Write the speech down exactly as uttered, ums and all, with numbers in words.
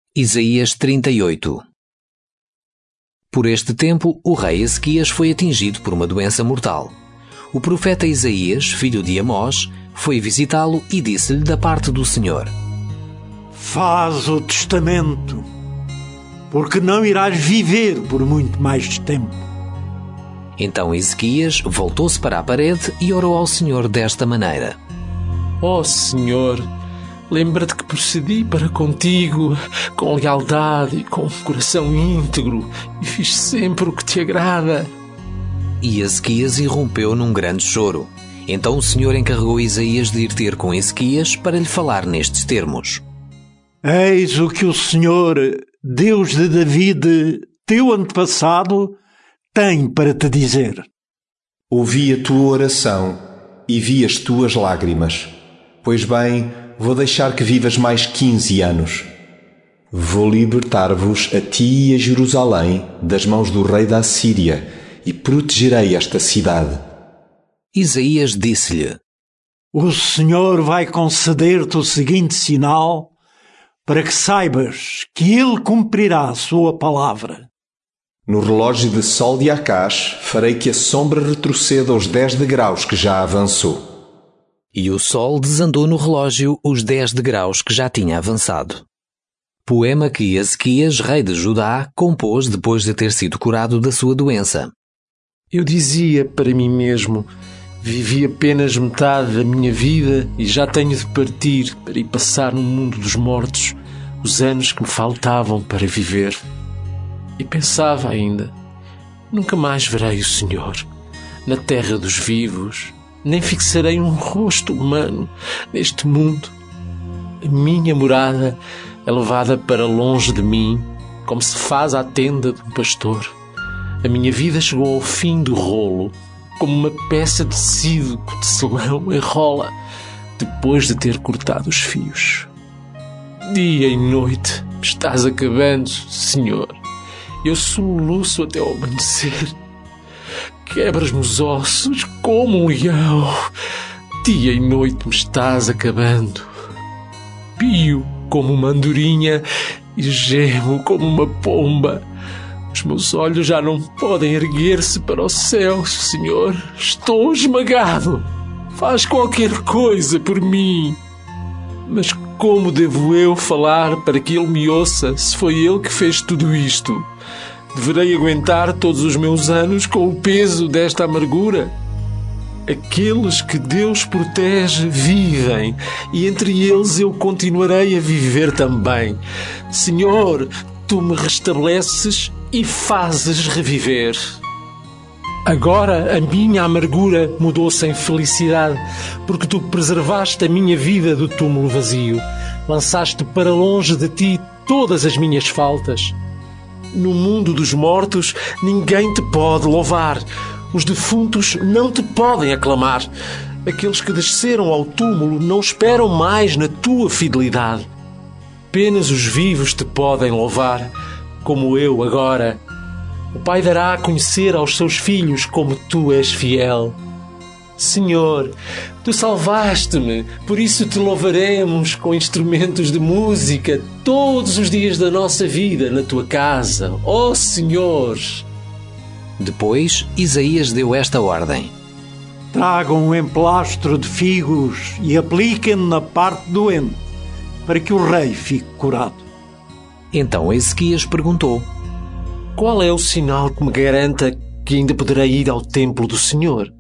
Isaías trinta e oito. Por este tempo, o rei Ezequias foi atingido por uma doença mortal. O profeta Isaías, filho de Amós, foi visitá-lo e disse-lhe da parte do Senhor: Faz o testamento, porque não irás viver por muito mais tempo. Então Ezequias voltou-se para a parede e orou ao Senhor desta maneira: Ó oh, Senhor, lembra-te que procedi para contigo com lealdade e com um coração íntegro e fiz sempre o que te agrada. E Ezequias irrompeu num grande choro. Então o Senhor encarregou Isaías de ir ter com Ezequias para lhe falar nestes termos: Eis o que o Senhor, Deus de David, teu antepassado, tem para te dizer. Ouvi a tua oração e vi as tuas lágrimas. Pois bem, vou deixar que vivas mais quinze anos. Vou libertar-vos a ti e a Jerusalém das mãos do rei da Assíria e protegerei esta cidade. Isaías disse-lhe: O Senhor vai conceder-te o seguinte sinal para que saibas que Ele cumprirá a sua palavra. No relógio de sol de Acás farei que a sombra retroceda os dez degraus que já avançou. E o sol desandou no relógio os dez degraus que já tinha avançado. Poema que Ezequias, rei de Judá, compôs depois de ter sido curado da sua doença. Eu dizia para mim mesmo: vivi apenas metade da minha vida e já tenho de partir para ir passar no mundo dos mortos os anos que me faltavam para viver. E pensava ainda: nunca mais verei o Senhor na terra dos vivos, nem fixarei um rosto humano neste mundo. A minha morada é levada para longe de mim, como se faz à tenda de um pastor. A minha vida chegou ao fim do rolo, como uma peça de tecido que o tecelão enrola depois de ter cortado os fios. Dia e noite me estás acabando, Senhor. Eu soluço até ao amanhecer. Quebras-me os ossos como um leão. Dia e noite me estás acabando. Pio como uma andorinha e gemo como uma pomba. Os meus olhos já não podem erguer-se para o céu, Senhor. Estou esmagado. Faz qualquer coisa por mim. Mas como devo eu falar para que Ele me ouça, se foi Ele que fez tudo isto? Deverei aguentar todos os meus anos com o peso desta amargura? Aqueles que Deus protege vivem, e entre eles eu continuarei a viver também. Senhor, Tu me restabeleces e fazes reviver. Agora a minha amargura mudou-se em felicidade, porque Tu preservaste a minha vida do túmulo vazio. Lançaste para longe de Ti todas as minhas faltas. No mundo dos mortos ninguém Te pode louvar. Os defuntos não Te podem aclamar. Aqueles que desceram ao túmulo não esperam mais na Tua fidelidade. Apenas os vivos Te podem louvar, como eu agora. O Pai dará a conhecer aos seus filhos como Tu és fiel. Senhor, Tu salvaste-me, por isso Te louvaremos com instrumentos de música todos os dias da nossa vida na Tua casa, ó Senhor. Depois, Isaías deu esta ordem: Tragam um emplastro de figos e apliquem-no na parte doente, para que o rei fique curado. Então Ezequias perguntou: Qual é o sinal que me garanta que ainda poderei ir ao templo do Senhor?